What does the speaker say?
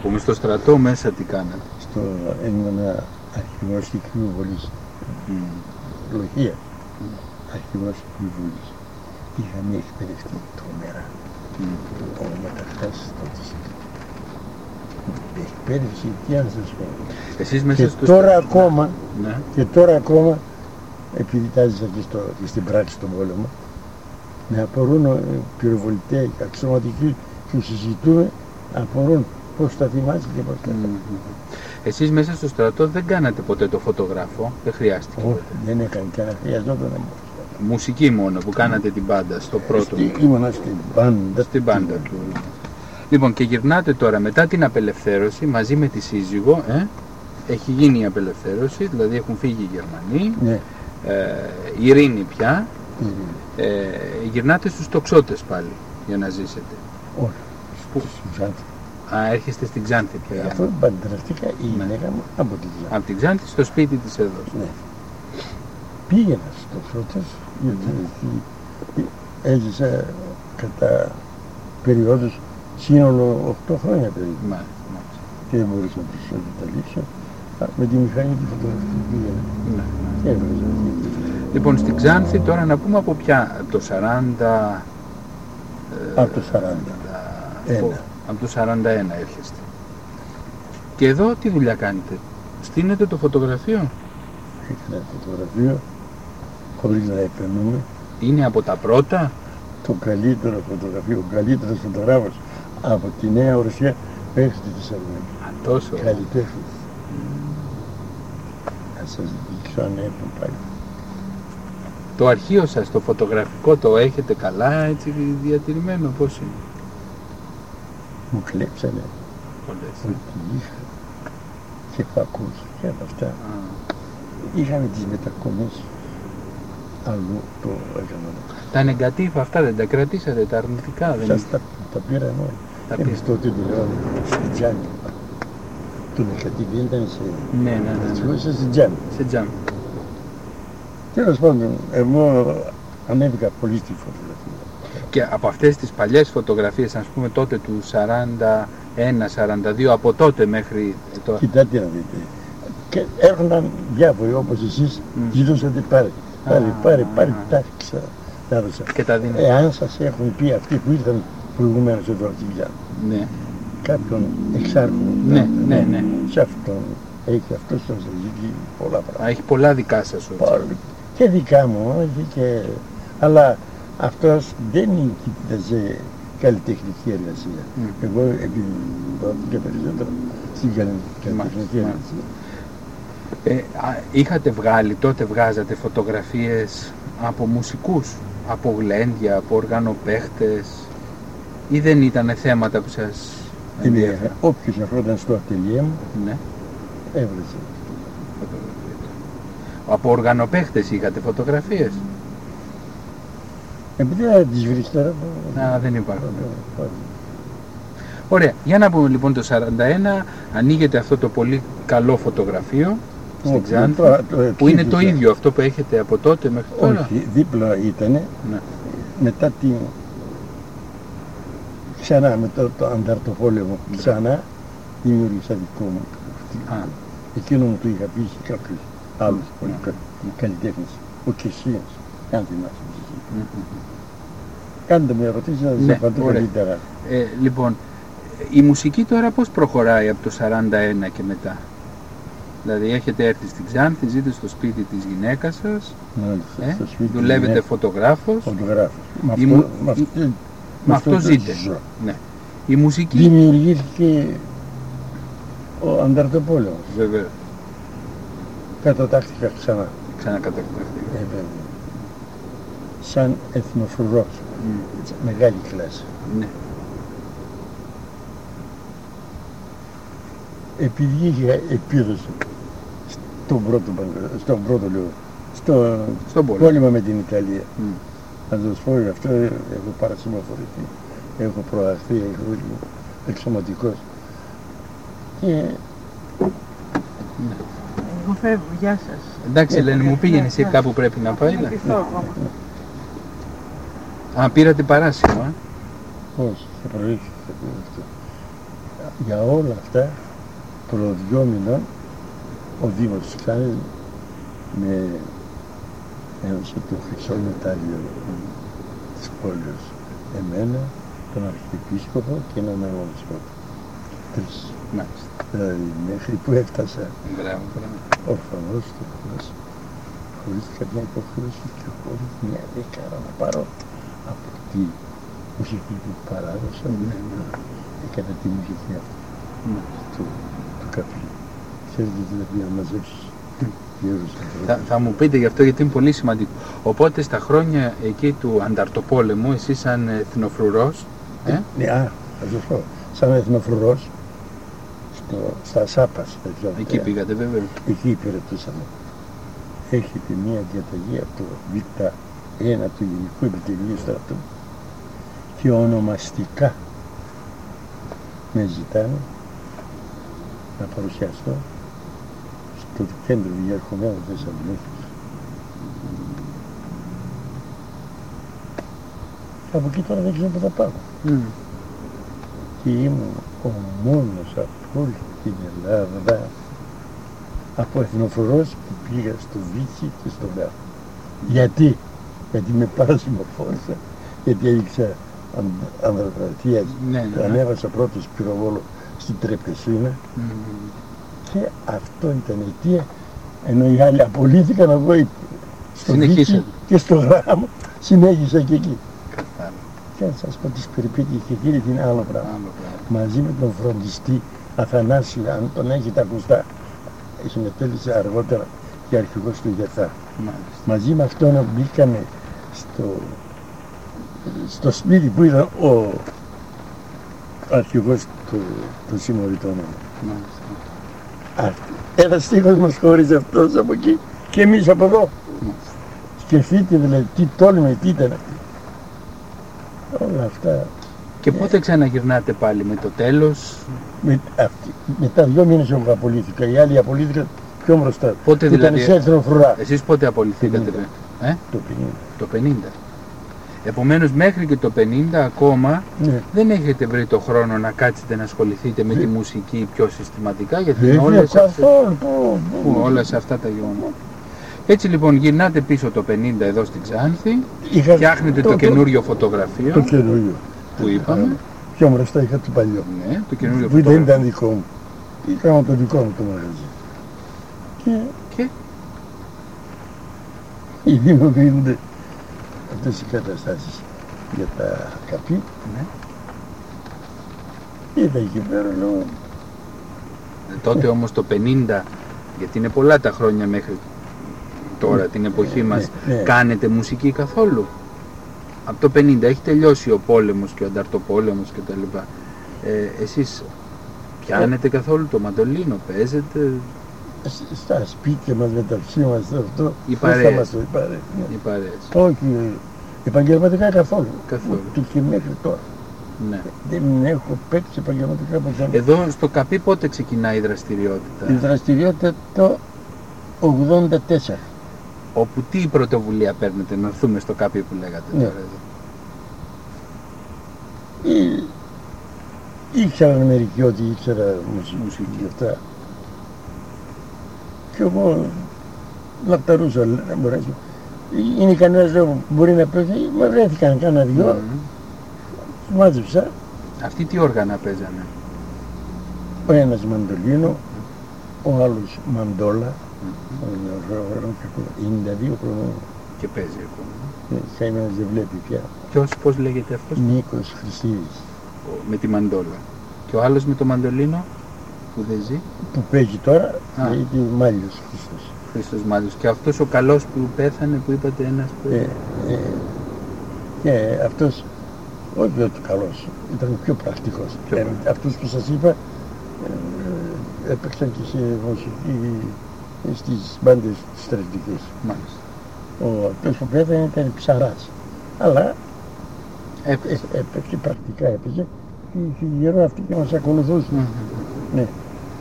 πούμε, στο στρατό μέσα τι κάνατε? Ήμουν αρχηγός Ικρίου Βολής. Λογία. Αρχηγός Ικρίου Βολής. Είχα μια εκπαιδευτική τρομερά. Ο μεταξάς τότε εκπαίδευση, τι να σας πω. Εσείς μέσα Και στο τώρα ακόμα, Ναι. και τώρα ακόμα, επειδή τα ζήσα και στην πράξη στον πόλεμο, με απορούν πυροβολητές, αξιωματικοί που συζητούμε, απορούν πώς τα θυμάσαι και πώς τα Εσείς μέσα στο στρατό δεν κάνατε ποτέ το φωτογράφο, δεν χρειάστηκε. Όχι, δεν έκανε και να χρειαζόταν να μου. Μουσική μόνο που κάνατε την μπάντα στο πρώτο. Ήμουνα στην μπάντα. Στην μπάντα του. Λοιπόν, και γυρνάτε τώρα μετά την απελευθέρωση μαζί με τη σύζυγο. Έχει γίνει η απελευθέρωση, δηλαδή έχουν φύγει οι Γερμανοί. Ναι. Ειρήνη πια. Γυρνάτε στους τοξότες πάλι για να ζήσετε. Όχι. Πού? Έρχεστε στην Ξάνθη πια. Αφού παντρευτήκα η γυναίκα μου από την Ξάνθη. Από την Ξάνθη στο σπίτι της εδώ. Ναι. Πήγαινα στο Ξώτες, γιατί έζησα κατά περιόδους σύνολο 8 χρόνια περίπου. Και δεν μπορούσα να τους καταλήξω. Με τη μηχανή του φωτογραφική πήγαινα. Έβραζα. Λοιπόν, στην Ξάνθη τώρα να πούμε από ποια, από το 40... Από το 41. Από το 41 έρχεστε. Και εδώ τι δουλειά κάνετε? Στείνετε το φωτογραφείο? Έκανα φωτογραφείο, χωρίς να επενούμε. Είναι από τα πρώτα? Το καλύτερο φωτογραφείο, ο καλύτερος φωτογράφος από τη Νέα Ορσία μέχρι τη Θεσσαλονίκη. Τόσο. Καλλιτέχνης. Να σας δείξω αν έχω πάλι. Το αρχείο σας, το φωτογραφικό, το έχετε καλά έτσι διατηρημένο? Πώς είναι? Μου κλέψανε ό,τι είχα και φακούς και από αυτά. Είχαμε τις μετακομές αλλού το έκανα. Τα νεγκατίβα αυτά δεν τα κρατήσατε, τα αρνητικά? Σας τα πήραν όλοι. Εμείς τότε δουλεύαμε στη Τζάμι. Το νεγκατίβ ήταν σε Τζάμι. Σε Τζάμι. Τέλος πάντων, εγώ ανέβηκα πολύ στη φωτογραφία. Και από αυτές τις παλιές φωτογραφίες, ας πούμε τότε του 41-42, από τότε μέχρι τώρα. Κοιτάτε να δείτε. Και έρχονταν διάφοροι όπως εσείς, ζητούσατε πάρε, τάξα. Και τα δίνετε. Εάν σας έχουν πει αυτοί που ήρθαν προηγουμένως εδώ στην Ξάνθη. Ναι. Κάποιον εξάρχο. Ναι. Σε αυτόν. Έχει αυτός τον ζητήσει πολλά πράγματα. Έχει πολλά δικά σας όχι? Και δικά μου, όχι αλλά αυτός δεν κοίταζε καλλιτεχνική εργασία. Εγώ επειδή δόθηκε περισσότερο στην καλλιτεχνική εργασία. Είχατε βγάλει, τότε βγάζατε φωτογραφίες από μουσικούς, από γλέντια, από οργανοπαίχτες, ή δεν ήταν θέματα που σας ενδιαφέραν? Όποιος ερχόταν στο ατελιέ μου, έβραζε. Από οργανοπαίχτες είχατε φωτογραφίες? Επειδή δεν τις βρεις τώρα... δεν υπάρχουν. Ωραία. Για να πούμε λοιπόν το 41, ανοίγετε αυτό το πολύ καλό φωτογραφείο στην Ξάνθη, που είναι το ίδιο αυτό που έχετε από τότε μέχρι τώρα? Όχι, δίπλα ήτανε, μετά την... Ξανά μετά το ανταρτοπόλεμο, ξανά δημιούργησα δικό μου. Εκείνο μου το είχα πει και κάποιος άλλος πολύ καλλιτέχνης, ο Κεσσίας, αν θυμάσαι. Κάντε με ερωτήσεις να σας απαντώ καλύτερα. Λοιπόν, η μουσική τώρα πώς προχωράει από το 41 και μετά? Δηλαδή έχετε έρθει στην Ξάνθη, ζείτε στο σπίτι της γυναίκας σας, δουλεύετε φωτογράφος. Με αυτό ζείτε. Ναι. Η μουσική... Δημιουργήθηκε ο ανταρτοπόλεμος. Βέβαια. Κατατάχθηκα ξανά. Ξανακατατάχθηκα. Σαν εθνοφρουρός. Μεγάλη κλάση. Ναι. Επειδή είχε επίδοση στον πρώτο πόλεμο με την Ιταλία. Να σας πω γι' αυτό, έχω παρασημοφορηθεί, έχω προαχθεί, έχω εξωματικός. Και... Εγώ φεύγω, γεια σας. Εντάξει Ελένη, μου πήγαινε εσύ κάπου πρέπει να πάει. Πήρατε παράσημο, Όχι, θα προηγηθεί αυτό. για όλα αυτά, προ 2 μηνών, ο Δήμος της Ξάνθης με ένωσε το χρυσό μετάλλιο της πόλης, εμένα, τον Αρχιεπίσκοπο και έναν αγωνιστικό. 3. Μάλιστα. Δηλαδή μέχρι που έφτασα ορφανός και χωρίς καμιά υποχρέωση και χωρίς μια δεκάρα να πάρω από τη μουσική που παράδοσα κατά τη μουσική αυτή του καπλού. Ξέρετε δηλαδή να μαζέψεις γύρους ανθρώπους. Θα μου πείτε γι' αυτό γιατί είναι πολύ σημαντικό. Οπότε στα χρόνια εκεί του Ανταρτοπόλεμου, εσείς σαν εθνοφρουρός... Ναι, θα σας πω, σαν εθνοφρουρός, στα Σάπας. Εκεί πήγατε βέβαια. Εκεί υπηρετούσαμε. Έχετε μία διαταγή από το Β1 του Γενικού Επιτελείου Στρατού και ονομαστικά με ζητάνε να παρουσιαστώ στο κέντρο διερχομένου Θεσσαλονίκης. Από εκεί τώρα δεν ξέρω που θα πάω. Και ήμουν ο μόνος από όλη την Ελλάδα από εθνοφρουρός που πήγα στο Βύκη και στο Γάφο. Γιατί με παρασημοφόρησα, γιατί έδειξα ανδροκρατία, ανέβασα πρώτος πυροβόλο στην Τρεπεσίνα και αυτό ήταν η αιτία, ενώ οι άλλοι απολύθηκαν, εγώ στο Βύκη και στο Γράμμο συνέχισα και εκεί. Και να σας πω τις περιπέτειες και εκείνη την άλλο πράγμα. Μαζί με τον φροντιστή Αθανάσιο, αν τον έχετε ακουστά, συμμετέλεισε αργότερα και αρχηγός του ΓΕΘΑ. Μαζί με αυτόν μπήκαμε στο σπίτι που ήταν ο αρχηγός των συμμοριτών. Ένας στίχος μας χώριζε αυτός από εκεί και εμείς από εδώ. Σκεφτείτε δηλαδή τι τόλμη, τι ήταν αυτή. Όλα αυτά. Και πότε ξαναγυρνάτε πάλι, με το τέλος? Μετά 2 μήνες εγώ απολύθηκα, οι άλλοι απολύθηκαν πιο μπροστά. Πότε δηλαδή, σε εθνοφρουρά. Εσείς πότε απολυθήκατε? Το 50. Επομένως μέχρι και το 50 ακόμα δεν έχετε βρει το χρόνο να κάτσετε να ασχοληθείτε με τη μουσική πιο συστηματικά, γιατί είναι όλα σε αυτά τα γεγονότα. Έτσι λοιπόν γυρνάτε πίσω το 50 εδώ στην Ξάνθη, φτιάχνετε το καινούριο φωτογραφείο. Το καινούριο. Που είπαμε. Πιο μπροστά είχα το παλιό. Ναι, το καινούριο που δεν ήταν δικό μου. Είχαμε το δικό μου το μαγαζί. Και δημιουργούνται αυτές οι καταστάσεις για τα καπί. Ναι. Είδα εκεί πέρα, λέω. Τότε όμως το 50, γιατί είναι πολλά τα χρόνια μέχρι τώρα, την εποχή μας, κάνετε μουσική καθόλου? Από το 50 έχει τελειώσει ο πόλεμος και ο Ανταρτοπόλεμος και τα λοιπά. Εσείς πιάνετε καθόλου το μαντολίνο, παίζετε? Στα σπίτια μας μεταξύ μας αυτό, οι παρέες. Οι παρέες. Όχι, επαγγελματικά καθόλου. Και μέχρι τώρα. Ναι. Δεν έχω παίξει επαγγελματικά ποτέ. Εδώ στο καπί πότε ξεκινάει η δραστηριότητα? Η δραστηριότητα το 84. Όπου τι πρωτοβουλία παίρνετε, να έρθουμε στο καπί που λέγατε τώρα εδώ? Ήξεραν μερικοί ότι ήξερα μουσική και αυτά. Και εγώ λαπταρούσα, να μπορέσω. Είναι κανένας που μπορεί να παίζει, μα βρέθηκαν κάνα δυο. Μάζεψα. Αυτοί τι όργανα παίζανε? Ο ένας μαντολίνο, ο άλλος μαντόλα. Είναι 92 χρονών. Και παίζει ακόμα. Καημένος δεν βλέπει πια. Πώς λέγεται αυτός? Νίκος Χριστίδης. Με τη μαντόλα. Και ο άλλος με το μαντολίνο που δεν ζει? Που παίζει τώρα, λέγεται Μάλιος Χριστός. Χριστός Μάλιος. Και αυτός ο καλός που πέθανε, που είπατε ένας που... Και αυτός, όχι ότι καλός, ήταν πιο πρακτικός. Αυτούς που σας είπα, έπαιξαν και σε μουσική στις μπάντες στρατιωτικές. Μάλιστα. Αυτός που πέθανε ήταν ψαράς. Αλλά έπαιξε πρακτικά, έπαιξε και είχε γύρω αυτοί και μας ακολουθούσαν. Ναι.